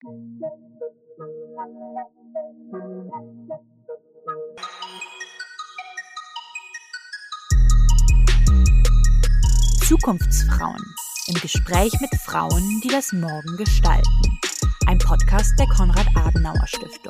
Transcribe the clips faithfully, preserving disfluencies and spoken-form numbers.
Zukunftsfrauen im Gespräch mit Frauen, die das Morgen gestalten. Ein Podcast der Konrad-Adenauer-Stiftung.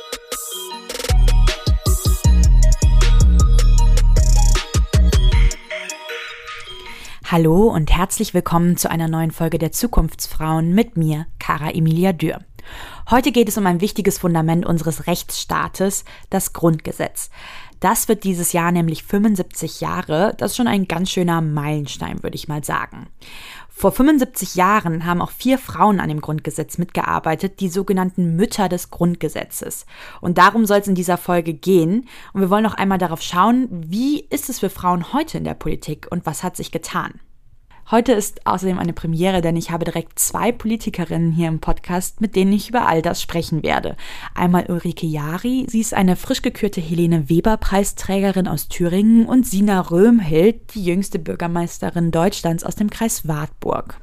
Hallo und herzlich willkommen zu einer neuen Folge der Zukunftsfrauen mit mir, Cara Emilia Dürr. Heute geht es um ein wichtiges Fundament unseres Rechtsstaates, das Grundgesetz. Das wird dieses Jahr nämlich fünfundsiebzig Jahre. Das ist schon ein ganz schöner Meilenstein, würde ich mal sagen. Vor fünfundsiebzig Jahren haben auch vier Frauen an dem Grundgesetz mitgearbeitet, die sogenannten Mütter des Grundgesetzes. Und darum soll es in dieser Folge gehen. Und wir wollen noch einmal darauf schauen, wie ist es für Frauen heute in der Politik und was hat sich getan? Heute ist außerdem eine Premiere, denn ich habe direkt zwei Politikerinnen hier im Podcast, mit denen ich über all das sprechen werde. Einmal Ulrike Jari, sie ist eine frisch gekürte Helene-Weber-Preisträgerin aus Thüringen, und Sina Röhmhild, die jüngste Bürgermeisterin Deutschlands aus dem Kreis Wartburg.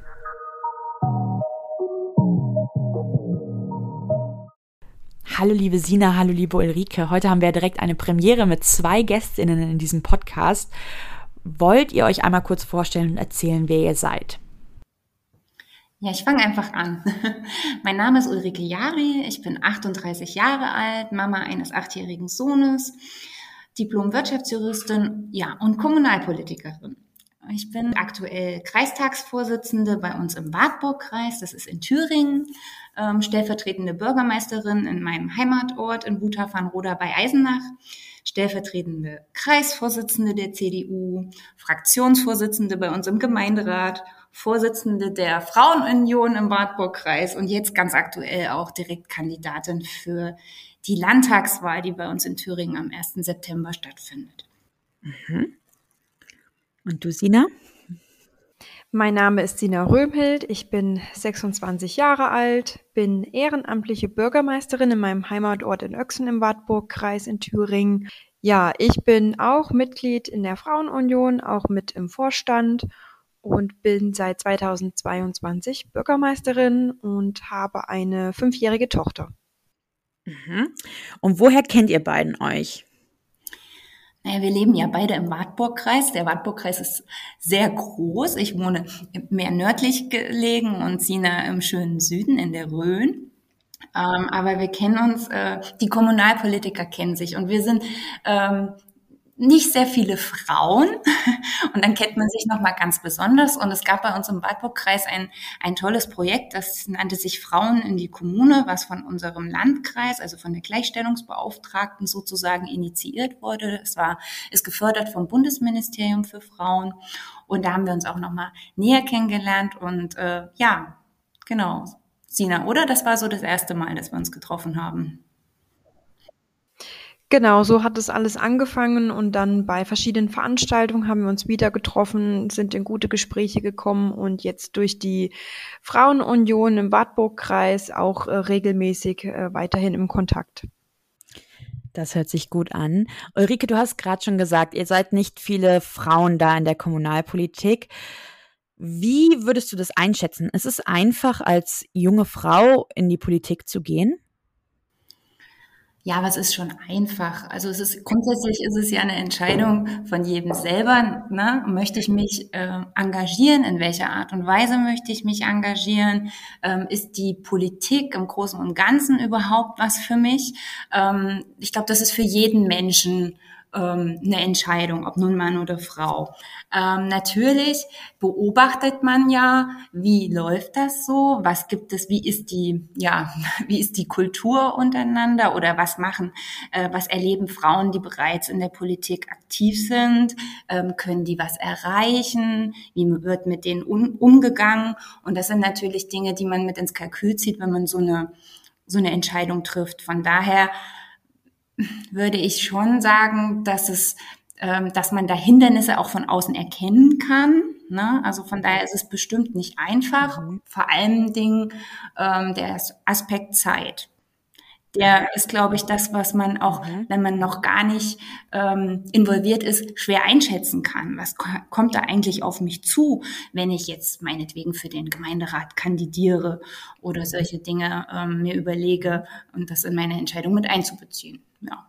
Hallo liebe Sina, hallo liebe Ulrike. Heute haben wir direkt eine Premiere mit zwei Gästinnen in diesem Podcast. Wollt ihr euch einmal kurz vorstellen und erzählen, wer ihr seid? Ja, ich fange einfach an. Mein Name ist Ulrike Jari, ich bin achtunddreißig Jahre alt, Mama eines achtjährigen Sohnes, Diplom-Wirtschaftsjuristin, ja, und Kommunalpolitikerin. Ich bin aktuell Kreistagsvorsitzende bei uns im Wartburg-Kreis, das ist in Thüringen, ähm, stellvertretende Bürgermeisterin in meinem Heimatort in Wutach-Vanroda bei Eisenach, stellvertretende Kreisvorsitzende der C D U, Fraktionsvorsitzende bei uns im Gemeinderat, Vorsitzende der Frauenunion im Wartburg-Kreis und jetzt ganz aktuell auch Direktkandidatin für die Landtagswahl, die bei uns in Thüringen am ersten September stattfindet. Mhm. Und du, Sina? Mein Name ist Sina Röhmhild, ich bin sechsundzwanzig Jahre alt, bin ehrenamtliche Bürgermeisterin in meinem Heimatort in Oechsen im Wartburg-Kreis in Thüringen. Ja, ich bin auch Mitglied in der Frauenunion, auch mit im Vorstand und bin seit zweitausendzweiundzwanzig Bürgermeisterin und habe eine fünfjährige Tochter. Mhm. Und woher kennt ihr beiden euch? Naja, wir leben ja beide im Wartburg-Kreis. Der Wartburg-Kreis ist sehr groß. Ich wohne mehr nördlich gelegen und Sina im schönen Süden in der Rhön. Ähm, aber wir kennen uns, äh, die Kommunalpolitiker kennen sich und wir sind ähm, nicht sehr viele Frauen und dann kennt man sich nochmal ganz besonders und es gab bei uns im Wartburg-Kreis ein, ein tolles Projekt, das nannte sich Frauen in die Kommune, was von unserem Landkreis, also von der Gleichstellungsbeauftragten sozusagen initiiert wurde. Es war, ist gefördert vom Bundesministerium für Frauen und da haben wir uns auch nochmal näher kennengelernt und äh, ja, genau, Sina, oder? Das war so das erste Mal, dass wir uns getroffen haben. Genau, so hat es alles angefangen und dann bei verschiedenen Veranstaltungen haben wir uns wieder getroffen, sind in gute Gespräche gekommen und jetzt durch die Frauenunion im Wartburg-Kreis auch äh, regelmäßig äh, weiterhin im Kontakt. Das hört sich gut an. Ulrike, du hast gerade schon gesagt, ihr seid nicht viele Frauen da in der Kommunalpolitik. Wie würdest du das einschätzen? Ist es einfach, als junge Frau in die Politik zu gehen? Ja, aber es ist schon einfach. Also es ist grundsätzlich ist es ja eine Entscheidung von jedem selber. Ne? Möchte ich mich äh, engagieren? In welcher Art und Weise möchte ich mich engagieren? Ähm, ist die Politik im Großen und Ganzen überhaupt was für mich? Ähm, ich glaube, das ist für jeden Menschen ähm, eine Entscheidung, ob nun Mann oder Frau. Ähm, natürlich beobachtet man ja, wie läuft das so? Was gibt es? Wie ist die, ja, wie ist die Kultur untereinander? Oder was machen, äh, was erleben Frauen, die bereits in der Politik aktiv sind? Ähm, können die was erreichen? Wie wird mit denen um, umgegangen? Und das sind natürlich Dinge, die man mit ins Kalkül zieht, wenn man so eine, so eine Entscheidung trifft. Von daher würde ich schon sagen, dass es, ähm, dass man da Hindernisse auch von außen erkennen kann. Ne? Also von daher ist es bestimmt nicht einfach. Mhm. Vor allen Dingen ähm, der Aspekt Zeit. der ist, glaube ich, das, was man auch, mhm. wenn man noch gar nicht ähm, involviert ist, schwer einschätzen kann. Was ko- kommt da eigentlich auf mich zu, wenn ich jetzt meinetwegen für den Gemeinderat kandidiere oder solche Dinge ähm, mir überlege und das in meine Entscheidung mit einzubeziehen. Ja.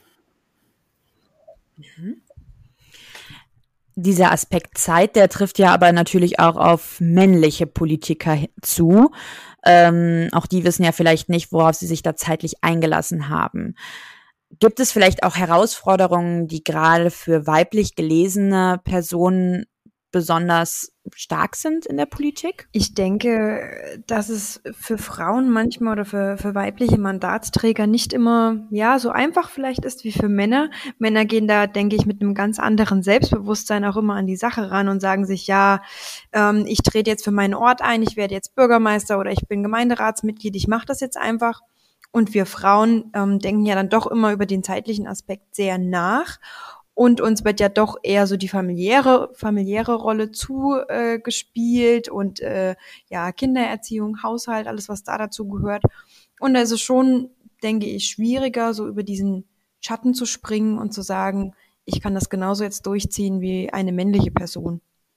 Mhm. Dieser Aspekt Zeit, der trifft ja aber natürlich auch auf männliche Politiker zu. Ähm, auch die wissen ja vielleicht nicht, worauf sie sich da zeitlich eingelassen haben. Gibt es vielleicht auch Herausforderungen, die gerade für weiblich gelesene Personen besonders stark sind in der Politik? Ich denke, dass es für Frauen manchmal oder für, für weibliche Mandatsträger nicht immer, ja, so einfach vielleicht ist wie für Männer. Männer gehen da, denke ich, mit einem ganz anderen Selbstbewusstsein auch immer an die Sache ran und sagen sich, ja, ähm, ich trete jetzt für meinen Ort ein, ich werde jetzt Bürgermeister oder ich bin Gemeinderatsmitglied, ich mache das jetzt einfach. Und wir Frauen ähm, denken ja dann doch immer über den zeitlichen Aspekt sehr nach. Und uns wird ja doch eher so die familiäre familiäre Rolle zugespielt äh, und äh, ja, Kindererziehung, Haushalt, alles, was da dazu gehört. Und da ist es schon, denke ich, schwieriger, so über diesen Schatten zu springen und zu sagen, ich kann das genauso jetzt durchziehen wie eine männliche Person.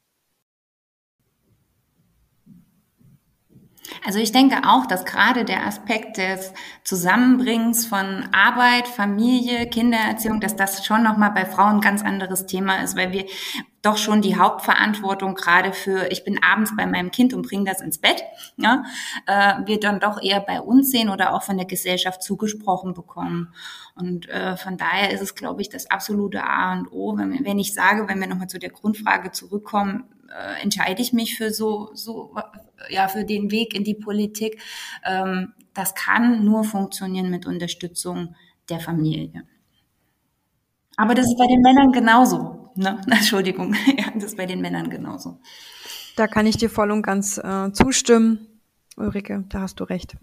Also ich denke auch, dass gerade der Aspekt des Zusammenbringens von Arbeit, Familie, Kindererziehung, dass das schon nochmal bei Frauen ein ganz anderes Thema ist, weil wir doch schon die Hauptverantwortung gerade für, ich bin abends bei meinem Kind und bringe das ins Bett, ja, äh, wir dann doch eher bei uns sehen oder auch von der Gesellschaft zugesprochen bekommen. Und äh, von daher ist es, glaube ich, das absolute A und O. Wenn, wenn ich sage, wenn wir nochmal zu der Grundfrage zurückkommen, äh, entscheide ich mich für so, so, ja, für den Weg in die Politik. Ähm, das kann nur funktionieren mit Unterstützung der Familie. Aber das ist bei den Männern genauso. Ne? Entschuldigung, ja, das ist bei den Männern genauso. Da kann ich dir voll und ganz äh, zustimmen, Ulrike, da hast du recht.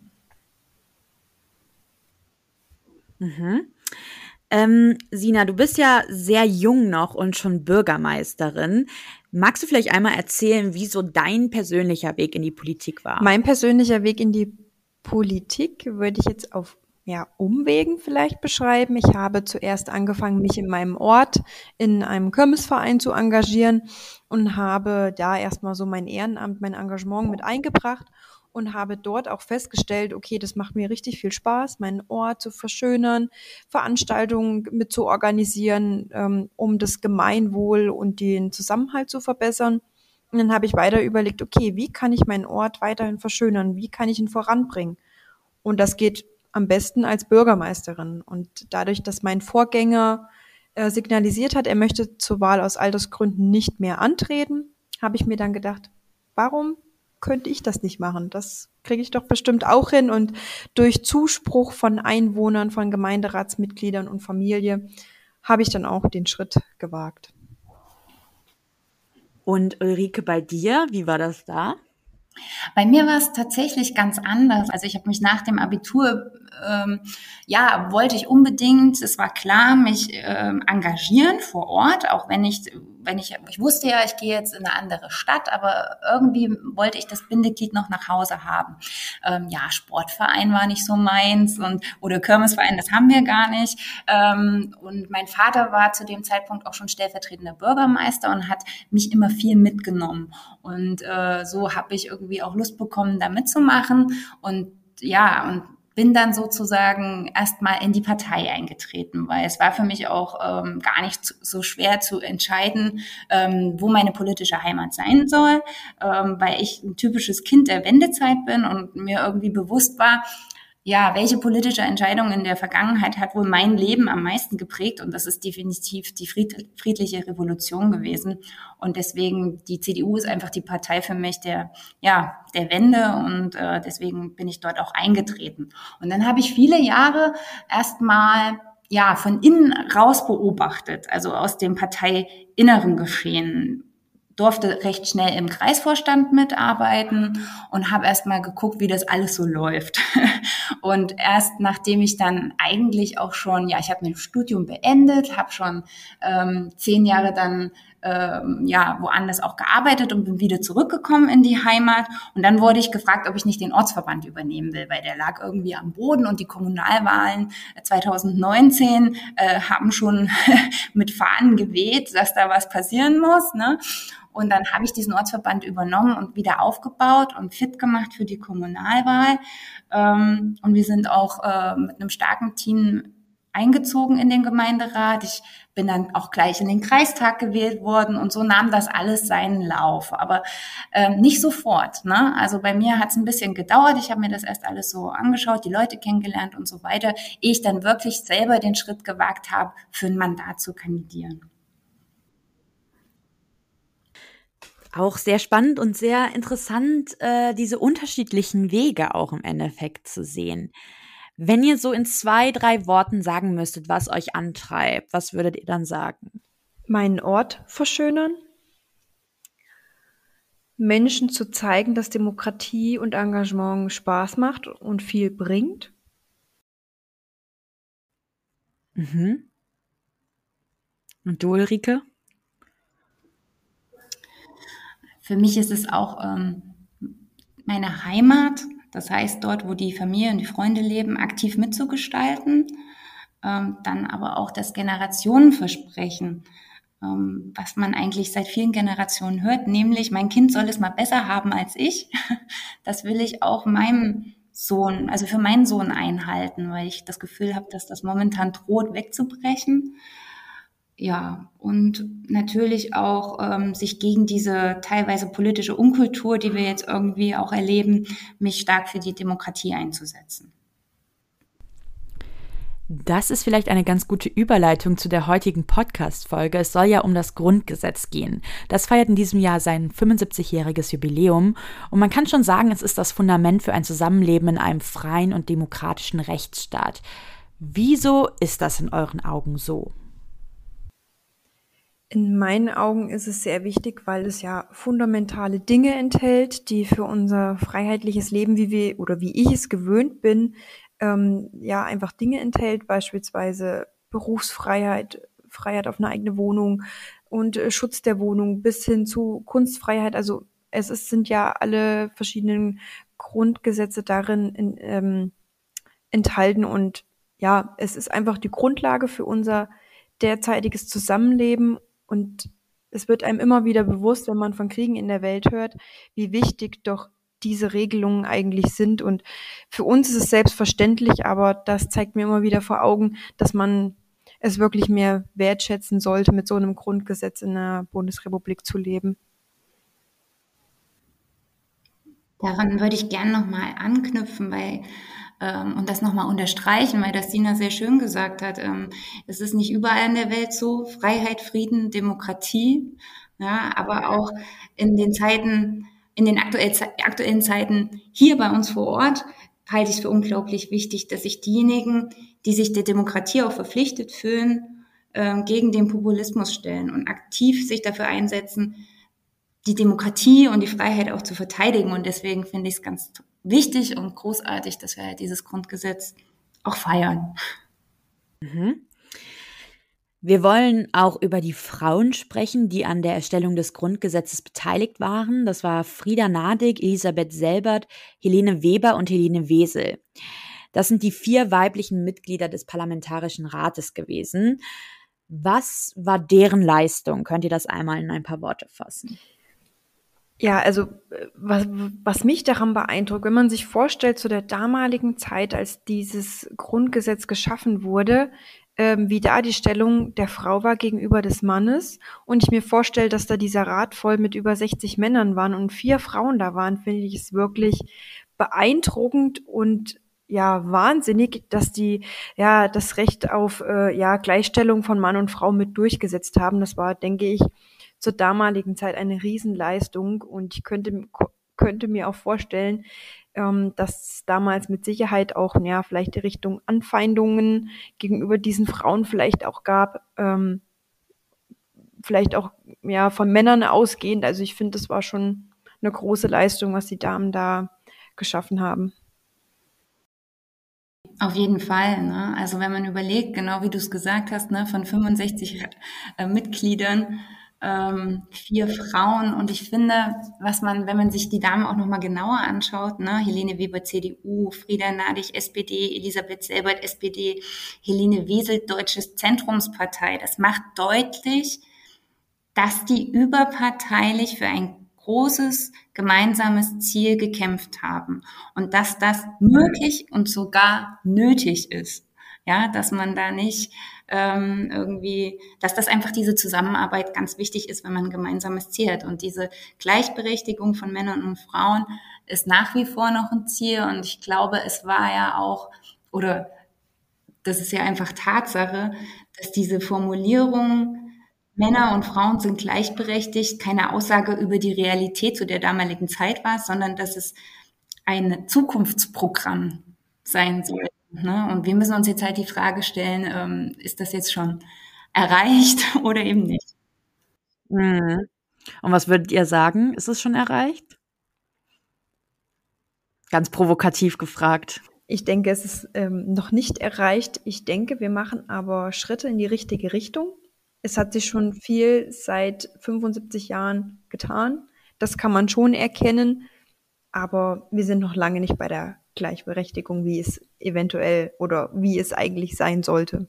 Mhm. Ähm, Sina, du bist ja sehr jung noch und schon Bürgermeisterin. Magst du vielleicht einmal erzählen, wie so dein persönlicher Weg in die Politik war? Mein persönlicher Weg in die Politik würde ich jetzt auf ja, Umwegen vielleicht beschreiben. Ich habe zuerst angefangen, mich in meinem Ort in einem Kirmesverein zu engagieren und habe da erstmal so mein Ehrenamt, mein Engagement mit eingebracht und habe dort auch festgestellt, okay, das macht mir richtig viel Spaß, meinen Ort zu verschönern, Veranstaltungen mit zu organisieren, ähm, um das Gemeinwohl und den Zusammenhalt zu verbessern. Und dann habe ich weiter überlegt, okay, wie kann ich meinen Ort weiterhin verschönern? Wie kann ich ihn voranbringen? Und das geht am besten als Bürgermeisterin. Und dadurch, dass mein Vorgänger äh, signalisiert hat, er möchte zur Wahl aus Altersgründen nicht mehr antreten, habe ich mir dann gedacht, warum könnte ich das nicht machen? Das kriege ich doch bestimmt auch hin. Und durch Zuspruch von Einwohnern, von Gemeinderatsmitgliedern und Familie habe ich dann auch den Schritt gewagt. Und Ulrike, bei dir, wie war das da? Bei mir war es tatsächlich ganz anders. Also ich habe mich nach dem Abitur, ähm, ja, wollte ich unbedingt, es war klar, mich ähm, engagieren vor Ort, auch wenn ich, wenn ich, ich wusste ja, ich gehe jetzt in eine andere Stadt, aber irgendwie wollte ich das Bindeglied noch nach Hause haben. Ähm, ja, Sportverein war nicht so meins und oder Kirmesverein, das haben wir gar nicht. Ähm, und mein Vater war zu dem Zeitpunkt auch schon stellvertretender Bürgermeister und hat mich immer viel mitgenommen. Und äh, so habe ich irgendwie auch Lust bekommen, da mitzumachen. Und ja, und bin dann sozusagen erstmal in die Partei eingetreten, weil es war für mich auch ähm, gar nicht so schwer zu entscheiden, ähm, wo meine politische Heimat sein soll, ähm, weil ich ein typisches Kind der Wendezeit bin und mir irgendwie bewusst war, ja, welche politische Entscheidung in der Vergangenheit hat wohl mein Leben am meisten geprägt? Und das ist definitiv die friedliche Revolution gewesen. Und deswegen, die C D U ist einfach die Partei für mich der, ja, der Wende. Und äh, deswegen bin ich dort auch eingetreten. Und dann habe ich viele Jahre erstmal, ja, von innen raus beobachtet, also aus dem parteiinneren Geschehen. Durfte recht schnell im Kreisvorstand mitarbeiten und habe erst mal geguckt, wie das alles so läuft. Und erst nachdem ich dann eigentlich auch schon, ja, ich habe mein Studium beendet, habe schon ähm, zehn Jahre dann ähm, ja woanders auch gearbeitet und bin wieder zurückgekommen in die Heimat. Und dann wurde ich gefragt, ob ich nicht den Ortsverband übernehmen will, weil der lag irgendwie am Boden und die Kommunalwahlen zwanzig neunzehn äh, haben schon mit Fahnen geweht, dass da was passieren muss, ne? Und dann habe ich diesen Ortsverband übernommen und wieder aufgebaut und fit gemacht für die Kommunalwahl. Ähm, und wir sind auch äh, mit einem starken Team eingezogen in den Gemeinderat. Ich bin dann auch gleich in den Kreistag gewählt worden und so nahm das alles seinen Lauf. Aber ähm, nicht sofort, ne? Also bei mir hat es ein bisschen gedauert. Ich habe mir das erst alles so angeschaut, die Leute kennengelernt und so weiter, ehe ich dann wirklich selber den Schritt gewagt habe, für ein Mandat zu kandidieren. Auch sehr spannend und sehr interessant, äh, diese unterschiedlichen Wege auch im Endeffekt zu sehen. Wenn ihr so in zwei, drei Worten sagen müsstet, was euch antreibt, was würdet ihr dann sagen? Meinen Ort verschönern, Menschen zu zeigen, dass Demokratie und Engagement Spaß macht und viel bringt. Mhm. Und du, Ulrike? Für mich ist es auch ähm, meine Heimat, das heißt dort, wo die Familie und die Freunde leben, aktiv mitzugestalten. Ähm, dann aber auch das Generationenversprechen, ähm, was man eigentlich seit vielen Generationen hört, nämlich mein Kind soll es mal besser haben als ich. Das will ich auch meinem Sohn, also für meinen Sohn einhalten, weil ich das Gefühl habe, dass das momentan droht wegzubrechen. Ja, und natürlich auch ähm, sich gegen diese teilweise politische Unkultur, die wir jetzt irgendwie auch erleben, mich stark für die Demokratie einzusetzen. Das ist vielleicht eine ganz gute Überleitung zu der heutigen Podcast-Folge. Es soll ja um das Grundgesetz gehen. Das feiert in diesem Jahr sein fünfundsiebzigjähriges Jubiläum und man kann schon sagen, es ist das Fundament für ein Zusammenleben in einem freien und demokratischen Rechtsstaat. Wieso ist das in euren Augen so? In meinen Augen ist es sehr wichtig, weil es ja fundamentale Dinge enthält, die für unser freiheitliches Leben, wie wir oder wie ich es gewöhnt bin, ähm, ja einfach Dinge enthält, beispielsweise Berufsfreiheit, Freiheit auf eine eigene Wohnung und äh, Schutz der Wohnung bis hin zu Kunstfreiheit. Also es ist, sind ja alle verschiedenen Grundgesetze darin in, ähm, enthalten und ja, es ist einfach die Grundlage für unser derzeitiges Zusammenleben und es wird einem immer wieder bewusst, wenn man von Kriegen in der Welt hört, wie wichtig doch diese Regelungen eigentlich sind. Und für uns ist es selbstverständlich, aber das zeigt mir immer wieder vor Augen, dass man es wirklich mehr wertschätzen sollte, mit so einem Grundgesetz in der Bundesrepublik zu leben. Daran würde ich gern nochmal anknüpfen, weil ähm, und das nochmal unterstreichen, weil das Sina sehr schön gesagt hat. Ähm, es ist nicht überall in der Welt so, Freiheit, Frieden, Demokratie, ja, aber auch in den Zeiten, in den aktuell, aktuellen Zeiten hier bei uns vor Ort halte ich es für unglaublich wichtig, dass sich diejenigen, die sich der Demokratie auch verpflichtet fühlen, ähm, gegen den Populismus stellen und aktiv sich dafür einsetzen, die Demokratie und die Freiheit auch zu verteidigen. Und deswegen finde ich es ganz wichtig und großartig, dass wir halt dieses Grundgesetz auch feiern. Mhm. Wir wollen auch über die Frauen sprechen, die an der Erstellung des Grundgesetzes beteiligt waren. Das war Frieda Nadig, Elisabeth Selbert, Helene Weber und Helene Wesel. Das sind die vier weiblichen Mitglieder des Parlamentarischen Rates gewesen. Was war deren Leistung? Könnt ihr das einmal in ein paar Worte fassen? Ja, also was, was mich daran beeindruckt, wenn man sich vorstellt, zu der damaligen Zeit, als dieses Grundgesetz geschaffen wurde, ähm, wie da die Stellung der Frau war gegenüber des Mannes und ich mir vorstelle, dass da dieser Rat voll mit über sechzig Männern waren und vier Frauen da waren, finde ich es wirklich beeindruckend und ja, wahnsinnig, dass die ja das Recht auf äh, ja Gleichstellung von Mann und Frau mit durchgesetzt haben. Das war, denke ich, zur damaligen Zeit eine Riesenleistung und ich könnte, könnte mir auch vorstellen, ähm, dass es damals mit Sicherheit auch, ja, vielleicht die Richtung Anfeindungen gegenüber diesen Frauen vielleicht auch gab, ähm, vielleicht auch, ja, von Männern ausgehend. Also ich finde, das war schon eine große Leistung, was die Damen da geschaffen haben. Auf jeden Fall, ne? Also wenn man überlegt, genau wie du es gesagt hast, ne, von fünfundsechzig äh, Mitgliedern, ähm, vier Frauen. Und ich finde, was man, wenn man sich die Damen auch nochmal genauer anschaut, ne, Helene Weber, C D U, Frieda Nadig, S P D, Elisabeth Selbert, S P D, Helene Wesel, Deutsches Zentrumspartei, das macht deutlich, dass die überparteilich für ein großes gemeinsames Ziel gekämpft haben und dass das möglich und sogar nötig ist. Ja, dass man da nicht ähm, irgendwie, dass das einfach diese Zusammenarbeit ganz wichtig ist, wenn man ein gemeinsames Ziel hat. Und diese Gleichberechtigung von Männern und Frauen ist nach wie vor noch ein Ziel. Und ich glaube, es war ja auch, oder das ist ja einfach Tatsache, dass diese Formulierung Männer und Frauen sind gleichberechtigt keine Aussage über die Realität zu der damaligen Zeit war, sondern dass es ein Zukunftsprogramm sein soll. Ne? Und wir müssen uns jetzt halt die Frage stellen, ähm, ist das jetzt schon erreicht oder eben nicht? Mhm. Und was würdet ihr sagen? Ist es schon erreicht? Ganz provokativ gefragt. Ich denke, es ist ähm, noch nicht erreicht. Ich denke, wir machen aber Schritte in die richtige Richtung. Es hat sich schon viel seit fünfundsiebzig Jahren getan. Das kann man schon erkennen. Aber wir sind noch lange nicht bei der Gleichberechtigung, wie es eventuell oder wie es eigentlich sein sollte.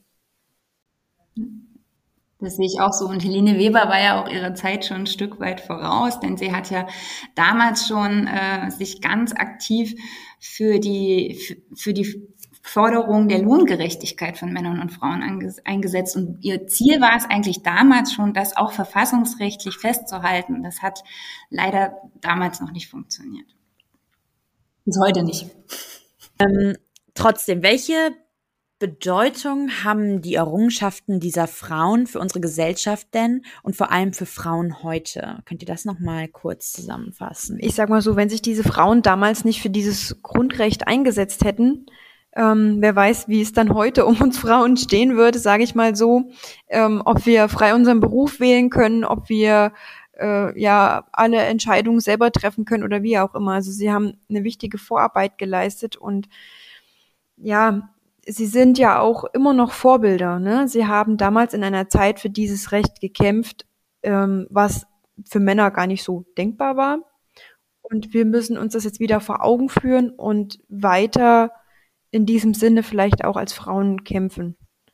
Das sehe ich auch so. Und Helene Weber war ja auch ihrer Zeit schon ein Stück weit voraus, denn sie hat ja damals schon äh, sich ganz aktiv für die für die Forderung der Lohngerechtigkeit von Männern und Frauen anges- eingesetzt. Und ihr Ziel war es eigentlich damals schon, das auch verfassungsrechtlich festzuhalten. Das hat leider damals noch nicht funktioniert. Bis heute nicht. Ähm, trotzdem, welche Bedeutung haben die Errungenschaften dieser Frauen für unsere Gesellschaft denn und vor allem für Frauen heute? Könnt ihr das nochmal kurz zusammenfassen? Ich sag mal so, wenn sich diese Frauen damals nicht für dieses Grundrecht eingesetzt hätten, ähm, wer weiß, wie es dann heute um uns Frauen stehen würde, sage ich mal so, ähm, ob wir frei unseren Beruf wählen können, ob wir äh, ja alle Entscheidungen selber treffen können oder wie auch immer. Also sie haben eine wichtige Vorarbeit geleistet und ja, sie sind ja auch immer noch Vorbilder, ne? Sie haben damals in einer Zeit für dieses Recht gekämpft, ähm, was für Männer gar nicht so denkbar war. Und wir müssen uns das jetzt wieder vor Augen führen und weiter in diesem Sinne vielleicht auch als Frauen kämpfen.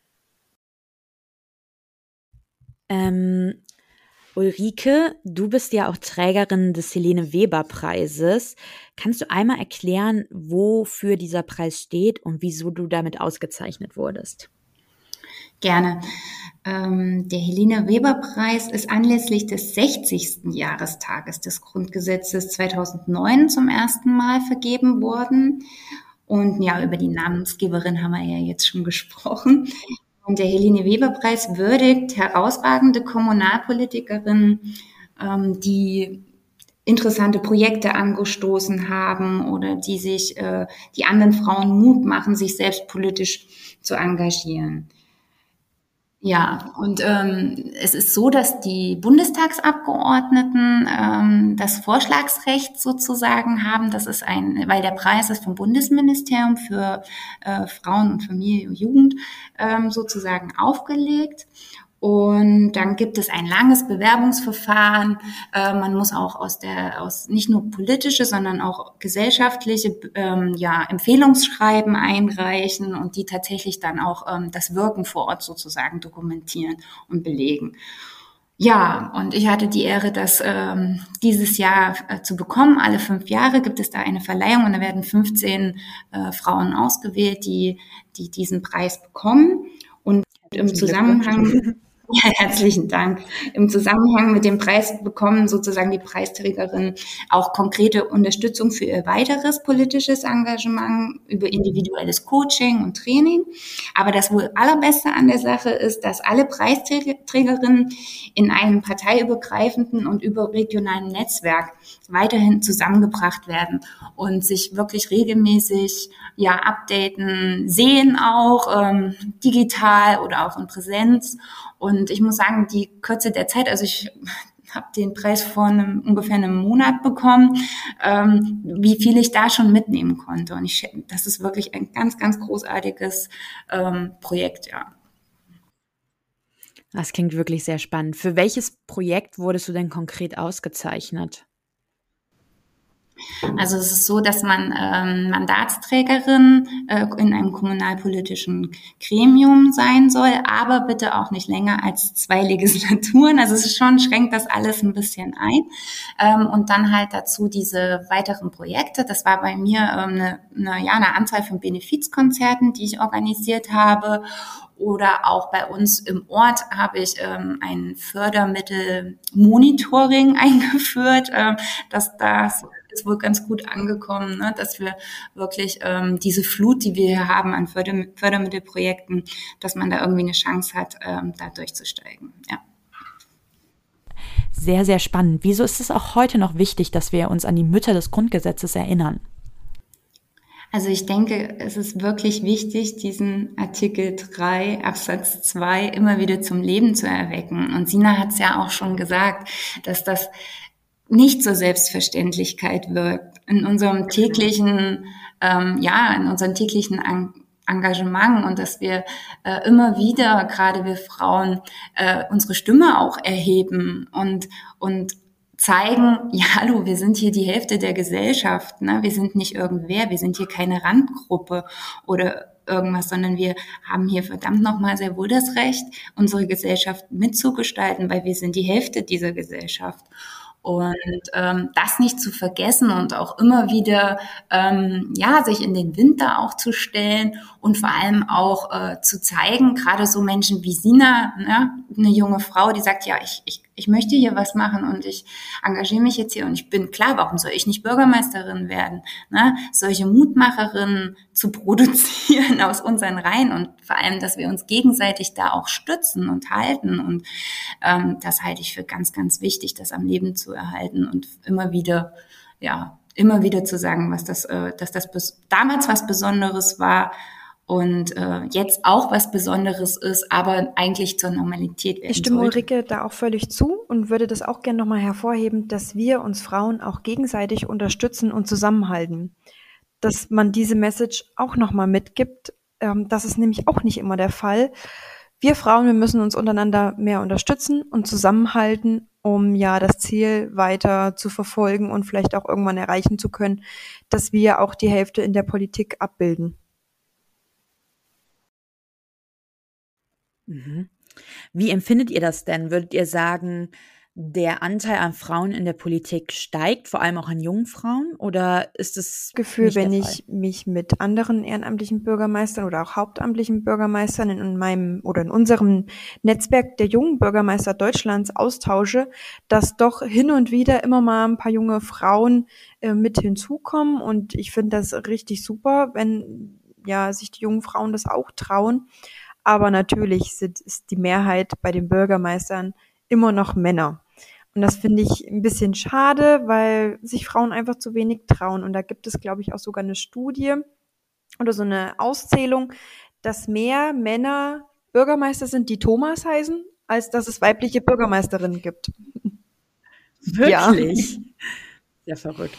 Ähm, Ulrike, du bist ja auch Trägerin des Helene Weber Preises. Kannst du einmal erklären, wofür dieser Preis steht und wieso du damit ausgezeichnet wurdest? Gerne. Ähm, der Helene Weber Preis ist anlässlich des sechzigsten Jahrestages des Grundgesetzes zweitausendneun zum ersten Mal vergeben worden. Und ja, über die Namensgeberin haben wir ja jetzt schon gesprochen. Und der Helene Weber Preis würdigt herausragende Kommunalpolitikerinnen, ähm, die interessante Projekte angestoßen haben oder die sich, äh, die anderen Frauen Mut machen, sich selbst politisch zu engagieren. Ja, und ähm, es ist so, dass die Bundestagsabgeordneten ähm, das Vorschlagsrecht sozusagen haben. Das ist ein, weil der Preis ist vom Bundesministerium für äh, Frauen und Familie und Jugend ähm, sozusagen aufgelegt. Und dann gibt es ein langes Bewerbungsverfahren. Äh, man muss auch aus der, aus nicht nur politische, sondern auch gesellschaftliche ähm, ja, Empfehlungsschreiben einreichen und die tatsächlich dann auch ähm, das Wirken vor Ort sozusagen dokumentieren und belegen. Ja, und ich hatte die Ehre, das ähm, dieses Jahr äh, zu bekommen. Alle fünf Jahre gibt es da eine Verleihung und da werden fünfzehn äh, Frauen ausgewählt, die, die diesen Preis bekommen. Und im Zusammenhang Ja, herzlichen Dank. Im Zusammenhang mit dem Preis bekommen sozusagen die Preisträgerinnen auch konkrete Unterstützung für ihr weiteres politisches Engagement über individuelles Coaching und Training. Aber das wohl allerbeste an der Sache ist, dass alle Preisträgerinnen in einem parteiübergreifenden und überregionalen Netzwerk weiterhin zusammengebracht werden und sich wirklich regelmäßig ja updaten, sehen auch ähm, digital oder auch in Präsenz. Und ich muss sagen, die Kürze der Zeit, also ich habe den Preis vor einem, ungefähr einem Monat bekommen, ähm, wie viel ich da schon mitnehmen konnte. Und ich, das ist wirklich ein ganz, ganz großartiges ähm, Projekt, ja. Das klingt wirklich sehr spannend. Für welches Projekt wurdest du denn konkret ausgezeichnet? Also es ist so, dass man ähm, Mandatsträgerin äh, in einem kommunalpolitischen Gremium sein soll, aber bitte auch nicht länger als zwei Legislaturen. Also es ist schon, schränkt das alles ein bisschen ein. Ähm, und dann halt dazu diese weiteren Projekte. Das war bei mir ähm, eine, eine, ja, eine Anzahl von Benefizkonzerten, die ich organisiert habe. Oder auch bei uns im Ort habe ich ähm, ein Fördermittel-Monitoring eingeführt, ähm, dass das ist wohl ganz gut angekommen, ne, dass wir wirklich ähm, diese Flut, die wir hier haben an Förder- Fördermittelprojekten, dass man da irgendwie eine Chance hat, ähm, da durchzusteigen. Ja. Sehr, sehr spannend. Wieso ist es auch heute noch wichtig, dass wir uns an die Mütter des Grundgesetzes erinnern? Also ich denke, es ist wirklich wichtig, diesen Artikel drei Absatz zwei immer wieder zum Leben zu erwecken. Und Sina hat es ja auch schon gesagt, dass das nicht zur Selbstverständlichkeit wirkt. In unserem täglichen, ähm, ja, in unserem täglichen An- Engagement und dass wir äh, immer wieder, gerade wir Frauen, äh, unsere Stimme auch erheben und, und zeigen, ja, hallo, wir sind hier die Hälfte der Gesellschaft, ne? Wir sind nicht irgendwer, wir sind hier keine Randgruppe oder irgendwas, sondern wir haben hier verdammt nochmal sehr wohl das Recht, unsere Gesellschaft mitzugestalten, weil wir sind die Hälfte dieser Gesellschaft. Und ähm, das nicht zu vergessen und auch immer wieder ähm, ja sich in den Winter auch zu stellen und vor allem auch äh, zu zeigen, gerade so Menschen wie Sina, ne, eine junge Frau, die sagt, ja, ich, ich, ich möchte hier was machen und ich engagiere mich jetzt hier und ich bin klar, warum soll ich nicht Bürgermeisterin werden? Ne? Solche Mutmacherinnen zu produzieren aus unseren Reihen und vor allem, dass wir uns gegenseitig da auch stützen und halten und ähm, das halte ich für ganz, ganz wichtig, das am Leben zu erhalten und immer wieder, ja, immer wieder zu sagen, was das, äh, dass das bis, damals was Besonderes war und äh, jetzt auch was Besonderes ist, aber eigentlich zur Normalität werden Ich stimme sollte. Ulrike da auch völlig zu und würde das auch gerne nochmal hervorheben, dass wir uns Frauen auch gegenseitig unterstützen und zusammenhalten. Dass man diese Message auch nochmal mitgibt. Ähm, das ist nämlich auch nicht immer der Fall. Wir Frauen, wir müssen uns untereinander mehr unterstützen und zusammenhalten, um ja das Ziel weiter zu verfolgen und vielleicht auch irgendwann erreichen zu können, dass wir auch die Hälfte in der Politik abbilden. Mhm. Wie empfindet ihr das denn? Würdet ihr sagen, der Anteil an Frauen in der Politik steigt, vor allem auch an jungen Frauen? Oder ist es Gefühl, nicht der wenn Fall? ich mich mit anderen ehrenamtlichen Bürgermeistern oder auch hauptamtlichen Bürgermeistern in meinem oder in unserem Netzwerk der jungen Bürgermeister Deutschlands austausche, dass doch hin und wieder immer mal ein paar junge Frauen äh, mit hinzukommen. Und ich finde das richtig super, wenn ja sich die jungen Frauen das auch trauen. Aber natürlich sind, ist die Mehrheit bei den Bürgermeistern immer noch Männer. Und das finde ich ein bisschen schade, weil sich Frauen einfach zu wenig trauen. Und da gibt es, glaube ich, auch sogar eine Studie oder so eine Auszählung, dass mehr Männer Bürgermeister sind, die Thomas heißen, als dass es weibliche Bürgermeisterinnen gibt. Wirklich? Ja, verrückt.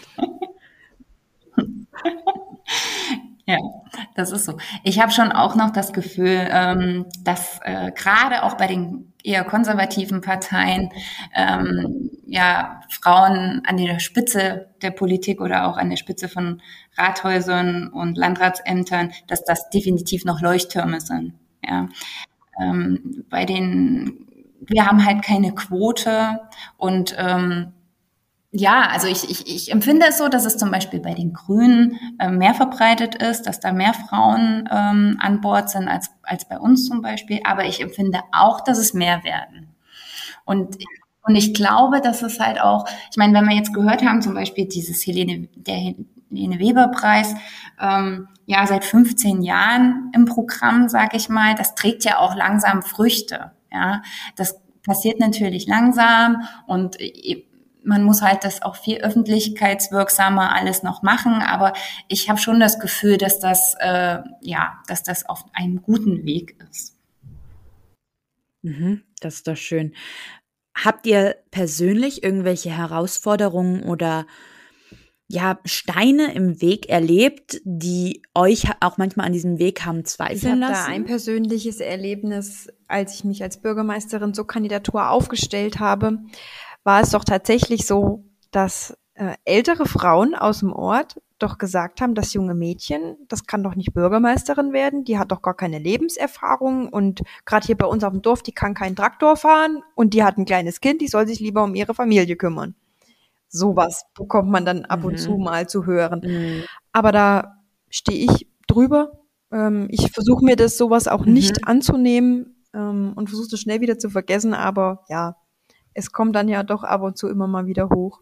Ja, das ist so. Ich habe schon auch noch das Gefühl, ähm, dass äh, gerade auch bei den eher konservativen Parteien ähm, ja Frauen an der Spitze der Politik oder auch an der Spitze von Rathäusern und Landratsämtern, dass das definitiv noch Leuchttürme sind. Ja, ähm, bei den wir haben halt keine Quote und ähm, ja, also ich, ich, ich empfinde es so, dass es zum Beispiel bei den Grünen äh, mehr verbreitet ist, dass da mehr Frauen ähm, an Bord sind als, als bei uns zum Beispiel. Aber ich empfinde auch, dass es mehr werden. Und, und ich glaube, dass es halt auch, ich meine, wenn wir jetzt gehört haben, zum Beispiel dieses Helene, der Helene Weber-Preis, ähm, ja, seit fünfzehn Jahren im Programm, sag ich mal, das trägt ja auch langsam Früchte. Ja, das passiert natürlich langsam und man muss halt das auch viel öffentlichkeitswirksamer alles noch machen, aber ich habe schon das Gefühl, dass das äh, ja, dass das auf einem guten Weg ist. Mhm, das ist doch schön. Habt ihr persönlich irgendwelche Herausforderungen oder ja, Steine im Weg erlebt, die euch auch manchmal an diesem Weg haben Ich zweifeln habe da lassen? ein persönliches Erlebnis, als ich mich als Bürgermeisterin zur Kandidatur aufgestellt habe, war es doch tatsächlich so, dass äh, ältere Frauen aus dem Ort doch gesagt haben, das junge Mädchen, das kann doch nicht Bürgermeisterin werden, die hat doch gar keine Lebenserfahrung und gerade hier bei uns auf dem Dorf, die kann keinen Traktor fahren und die hat ein kleines Kind, die soll sich lieber um ihre Familie kümmern. Sowas bekommt man dann ab und zu Mhm. mal zu hören. Mhm. Aber da stehe ich drüber. Ähm, ich versuche mir das sowas auch Mhm. nicht anzunehmen ähm, und versuche das schnell wieder zu vergessen, aber ja, es kommt dann ja doch ab und zu immer mal wieder hoch.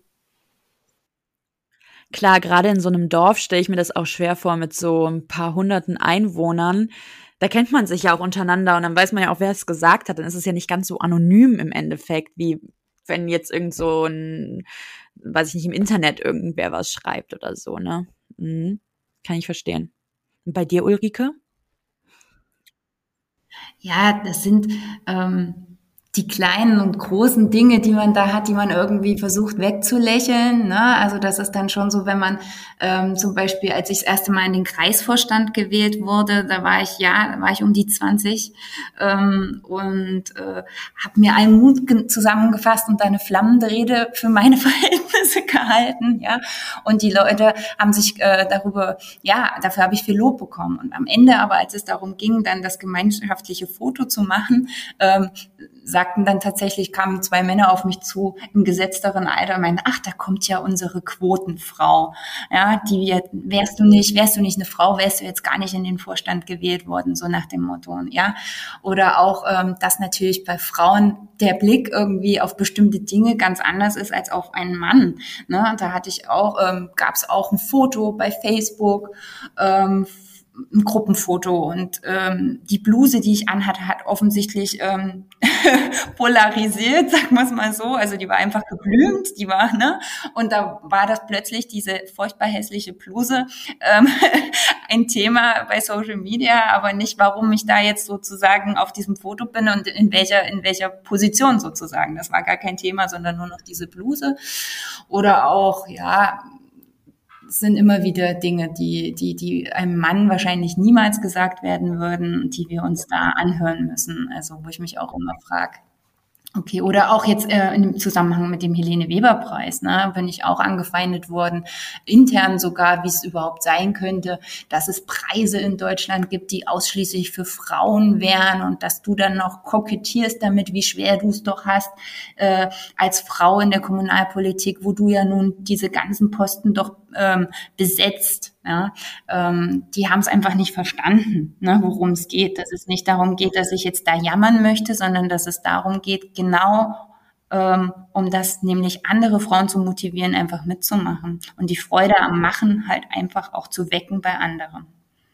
Klar, gerade in so einem Dorf stelle ich mir das auch schwer vor mit so ein paar hunderten Einwohnern. Da kennt man sich ja auch untereinander und dann weiß man ja auch, wer es gesagt hat. Dann ist es ja nicht ganz so anonym im Endeffekt, wie wenn jetzt irgend so ein, weiß ich nicht, im Internet irgendwer was schreibt oder so, ne? Mhm. Kann ich verstehen. Und bei dir, Ulrike? Ja, das sind ähm, die kleinen und großen Dinge, die man da hat, die man irgendwie versucht wegzulächeln. Ne? Also das ist dann schon so, wenn man ähm, zum Beispiel, als ich das erste Mal in den Kreisvorstand gewählt wurde, da war ich ja, da war ich um die zwanzig ähm, und äh, habe mir allen Mut ge- zusammengefasst und da eine flammende Rede für meine Verhältnisse gehalten. Ja, und die Leute haben sich äh, darüber, ja, dafür habe ich viel Lob bekommen. Und am Ende aber, als es darum ging, dann das gemeinschaftliche Foto zu machen, ähm, sagten dann tatsächlich, kamen zwei Männer auf mich zu im gesetzteren Alter und meinten, ach, da kommt ja unsere Quotenfrau. Ja, die wärst du nicht, wärst du nicht eine Frau, wärst du jetzt gar nicht in den Vorstand gewählt worden, so nach dem Motto, ja. Oder auch, ähm, dass natürlich bei Frauen der Blick irgendwie auf bestimmte Dinge ganz anders ist als auf einen Mann. Ne? Da hatte ich auch, ähm, gab es auch ein Foto bei Facebook, ähm, ein Gruppenfoto und ähm, die Bluse, die ich anhatte, hat offensichtlich ähm, polarisiert, sagen wir es mal so. Also die war einfach geblümt, die war, ne? Und da war das plötzlich diese furchtbar hässliche Bluse ähm, ein Thema bei Social Media, aber nicht, warum ich da jetzt sozusagen auf diesem Foto bin und in welcher in welcher Position sozusagen. Das war gar kein Thema, sondern nur noch diese Bluse. Oder auch, ja, es sind immer wieder Dinge, die, die, die einem Mann wahrscheinlich niemals gesagt werden würden, die wir uns da anhören müssen. Also, wo ich mich auch immer frage, okay, oder auch jetzt äh, im Zusammenhang mit dem Helene-Weber-Preis, ne, bin ich auch angefeindet worden, intern sogar, wie es überhaupt sein könnte, dass es Preise in Deutschland gibt, die ausschließlich für Frauen wären und dass du dann noch kokettierst damit, wie schwer du es doch hast äh, als Frau in der Kommunalpolitik, wo du ja nun diese ganzen Posten doch ähm, besetzt. Ja, ähm, die haben es einfach nicht verstanden, ne, worum es geht. Dass es nicht darum geht, dass ich jetzt da jammern möchte, sondern dass es darum geht, genau ähm, um das nämlich andere Frauen zu motivieren, einfach mitzumachen und die Freude am Machen halt einfach auch zu wecken bei anderen.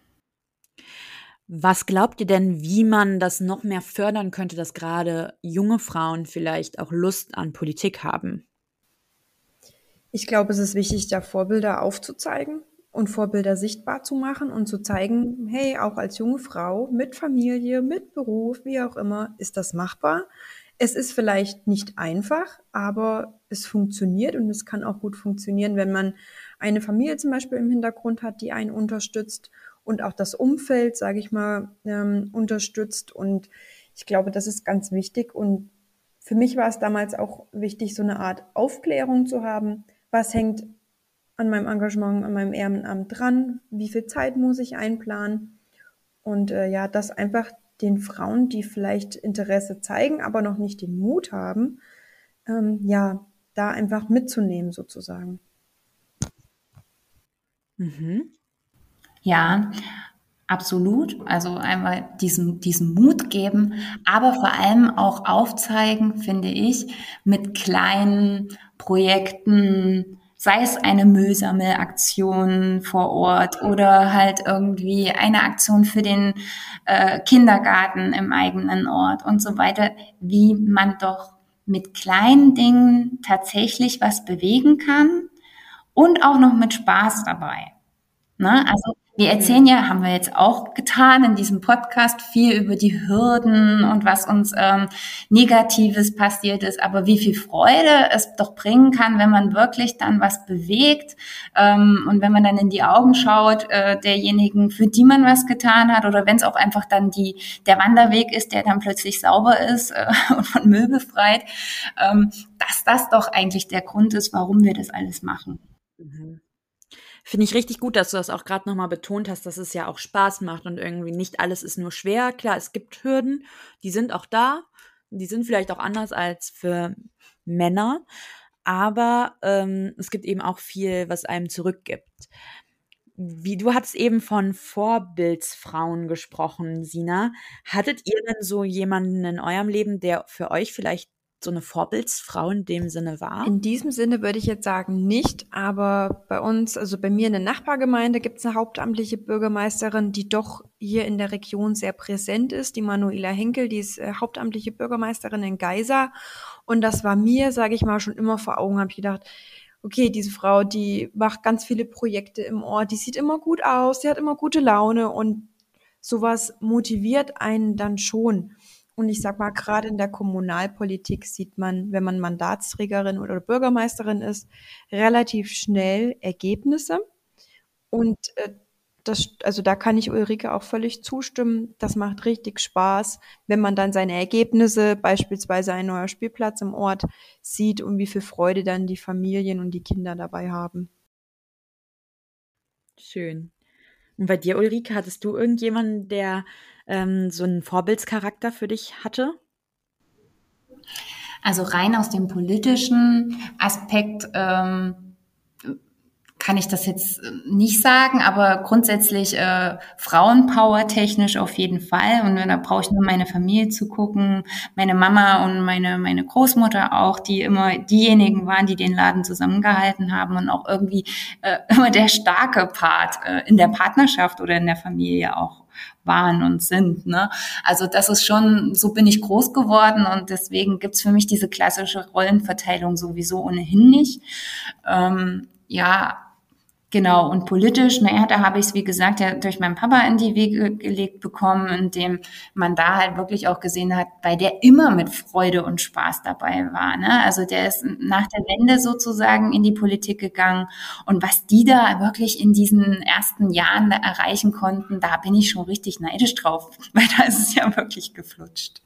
Was glaubt ihr denn, wie man das noch mehr fördern könnte, dass gerade junge Frauen vielleicht auch Lust an Politik haben? Ich glaube, es ist wichtig, da Vorbilder aufzuzeigen und Vorbilder sichtbar zu machen und zu zeigen, hey, auch als junge Frau mit Familie, mit Beruf, wie auch immer, ist das machbar. Es ist vielleicht nicht einfach, aber es funktioniert und es kann auch gut funktionieren, wenn man eine Familie zum Beispiel im Hintergrund hat, die einen unterstützt und auch das Umfeld, sage ich mal, ähm, unterstützt. Und ich glaube, das ist ganz wichtig. Und für mich war es damals auch wichtig, so eine Art Aufklärung zu haben. Was hängt an meinem Engagement, an meinem Ehrenamt dran? Wie viel Zeit muss ich einplanen? Und äh, ja, das einfach den Frauen, die vielleicht Interesse zeigen, aber noch nicht den Mut haben, ähm, ja, da einfach mitzunehmen sozusagen. Mhm. Ja, absolut. Also einmal diesen, diesen Mut geben, aber vor allem auch aufzeigen, finde ich, mit kleinen Projekten, sei es eine Müllsammelaktion vor Ort oder halt irgendwie eine Aktion für den äh, Kindergarten im eigenen Ort und so weiter, wie man doch mit kleinen Dingen tatsächlich was bewegen kann und auch noch mit Spaß dabei. Ne? Also wir erzählen ja, haben wir jetzt auch getan in diesem Podcast, viel über die Hürden und was uns ähm, Negatives passiert ist, aber wie viel Freude es doch bringen kann, wenn man wirklich dann was bewegt ähm, und wenn man dann in die Augen schaut äh, derjenigen, für die man was getan hat, oder wenn es auch einfach dann die der Wanderweg ist, der dann plötzlich sauber ist äh, und von Müll befreit, ähm, dass das doch eigentlich der Grund ist, warum wir das alles machen. Mhm. Finde ich richtig gut, dass du das auch gerade nochmal betont hast, dass es ja auch Spaß macht und irgendwie nicht alles ist nur schwer. Klar, es gibt Hürden, die sind auch da, die sind vielleicht auch anders als für Männer, aber ähm, es gibt eben auch viel, was einem zurückgibt. Wie du hattest eben von Vorbildsfrauen gesprochen, Sina. Hattet ihr denn so jemanden in eurem Leben, der für euch vielleicht so eine Vorbildsfrau in dem Sinne war? In diesem Sinne würde ich jetzt sagen nicht, aber bei uns, also bei mir in der Nachbargemeinde gibt es eine hauptamtliche Bürgermeisterin, die doch hier in der Region sehr präsent ist, die Manuela Henkel, die ist äh, hauptamtliche Bürgermeisterin in Geisa, und das war mir, sage ich mal, schon immer vor Augen, habe ich gedacht, okay, diese Frau, die macht ganz viele Projekte im Ort, die sieht immer gut aus, die hat immer gute Laune, und sowas motiviert einen dann schon. Und ich sag mal, gerade in der Kommunalpolitik sieht man, wenn man Mandatsträgerin oder Bürgermeisterin ist, relativ schnell Ergebnisse. Und äh, das, also da kann ich Ulrike auch völlig zustimmen. Das macht richtig Spaß, wenn man dann seine Ergebnisse, beispielsweise ein neuer Spielplatz im Ort, sieht und wie viel Freude dann die Familien und die Kinder dabei haben. Schön. Und bei dir, Ulrike, hattest du irgendjemanden, der ähm, so einen Vorbildscharakter für dich hatte? Also rein aus dem politischen Aspekt ähm, kann ich das jetzt nicht sagen, aber grundsätzlich äh, Frauenpower technisch auf jeden Fall. Und da brauche ich nur meine Familie zu gucken, meine Mama und meine meine Großmutter auch, die immer diejenigen waren, die den Laden zusammengehalten haben und auch irgendwie äh, immer der starke Part äh, in der Partnerschaft oder in der Familie auch waren und sind. Ne? Also das ist schon, so bin ich groß geworden, und deswegen gibt's für mich diese klassische Rollenverteilung sowieso ohnehin nicht. Ähm, ja, genau, und politisch, naja, da habe ich es, wie gesagt, ja durch meinen Papa in die Wege gelegt bekommen, indem man da halt wirklich auch gesehen hat, weil der immer mit Freude und Spaß dabei war. Ne? Also der ist nach der Wende sozusagen in die Politik gegangen, und was die da wirklich in diesen ersten Jahren erreichen konnten, da bin ich schon richtig neidisch drauf, weil da ist es ja wirklich geflutscht.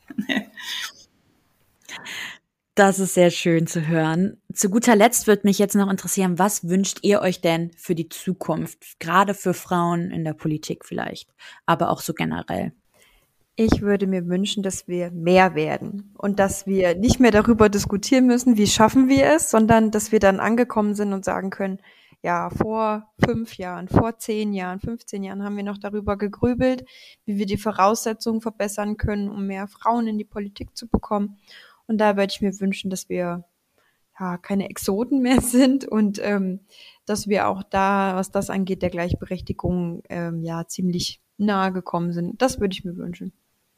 Das ist sehr schön zu hören. Zu guter Letzt würde mich jetzt noch interessieren, was wünscht ihr euch denn für die Zukunft? Gerade für Frauen in der Politik vielleicht, aber auch so generell. Ich würde mir wünschen, dass wir mehr werden und dass wir nicht mehr darüber diskutieren müssen, wie schaffen wir es, sondern dass wir dann angekommen sind und sagen können, ja, vor fünf Jahren, vor zehn Jahren, fünfzehn Jahren haben wir noch darüber gegrübelt, wie wir die Voraussetzungen verbessern können, um mehr Frauen in die Politik zu bekommen. Und da würde ich mir wünschen, dass wir ja keine Exoten mehr sind und ähm, dass wir auch da, was das angeht, der Gleichberechtigung ähm, ja ziemlich nahe gekommen sind. Das würde ich mir wünschen.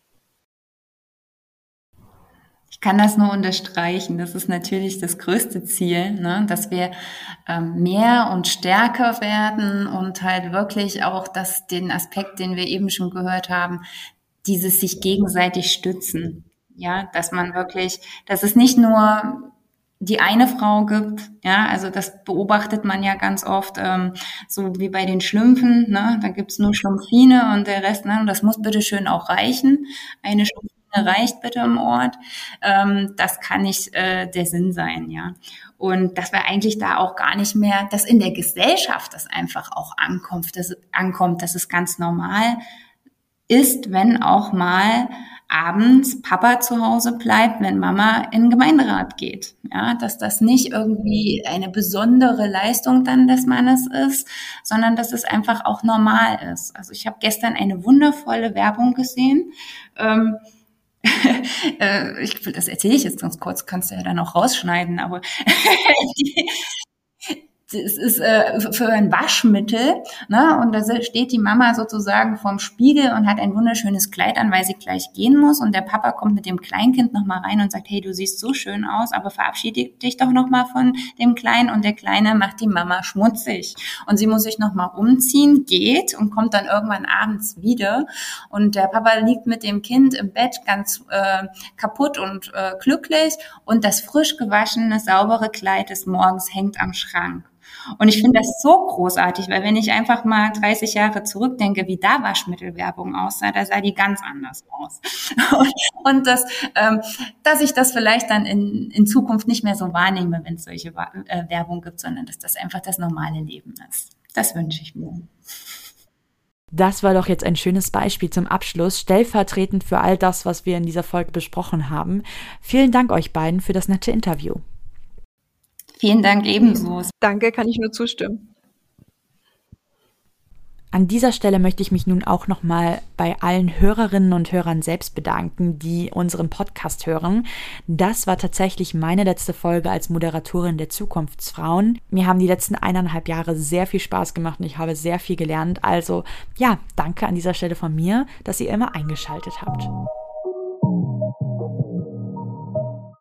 Ich kann das nur unterstreichen. Das ist natürlich das größte Ziel, ne? Dass wir ähm, mehr und stärker werden und halt wirklich auch das, den Aspekt, den wir eben schon gehört haben, dieses sich gegenseitig stützen. Ja, dass man wirklich, dass es nicht nur die eine Frau gibt, ja, also das beobachtet man ja ganz oft, ähm, so wie bei den Schlümpfen, ne, da gibt's nur Schlumpfine und der Rest, ne, und das muss bitte schön auch reichen. Eine Schlumpfine reicht bitte im Ort. Ähm, das kann nicht äh, der Sinn sein, ja. Und dass wir eigentlich da auch gar nicht mehr, dass in der Gesellschaft das einfach auch ankommt, dass, ankommt, dass es ganz normal ist, wenn auch mal abends Papa zu Hause bleibt, wenn Mama in den Gemeinderat geht. Ja, dass das nicht irgendwie eine besondere Leistung dann des Mannes ist, sondern dass es einfach auch normal ist. Also ich habe gestern eine wundervolle Werbung gesehen. Ähm, ich, das erzähle ich jetzt ganz kurz, kannst du ja dann auch rausschneiden, aber die, es ist äh, für ein Waschmittel, ne? Und da steht die Mama sozusagen vorm Spiegel und hat ein wunderschönes Kleid an, weil sie gleich gehen muss. Und der Papa kommt mit dem Kleinkind nochmal rein und sagt, hey, du siehst so schön aus, aber verabschiede dich doch nochmal von dem Kleinen. Und der Kleine macht die Mama schmutzig. Und sie muss sich nochmal umziehen, geht und kommt dann irgendwann abends wieder. Und der Papa liegt mit dem Kind im Bett ganz äh, kaputt und äh, glücklich. Und das frisch gewaschene, saubere Kleid des Morgens hängt am Schrank. Und ich finde das so großartig, weil wenn ich einfach mal dreißig Jahre zurückdenke, wie da Waschmittelwerbung aussah, da sah die ganz anders aus. Und, und das, ähm, dass ich das vielleicht dann in, in Zukunft nicht mehr so wahrnehme, wenn es solche äh, Werbung gibt, sondern dass das einfach das normale Leben ist. Das wünsche ich mir. Das war doch jetzt ein schönes Beispiel zum Abschluss, stellvertretend für all das, was wir in dieser Folge besprochen haben. Vielen Dank euch beiden für das nette Interview. Vielen Dank ebenso. Danke, kann ich nur zustimmen. An dieser Stelle möchte ich mich nun auch nochmal bei allen Hörerinnen und Hörern selbst bedanken, die unseren Podcast hören. Das war tatsächlich meine letzte Folge als Moderatorin der Zukunftsfrauen. Mir haben die letzten eineinhalb Jahre sehr viel Spaß gemacht und ich habe sehr viel gelernt. Also ja, danke an dieser Stelle von mir, dass ihr immer eingeschaltet habt.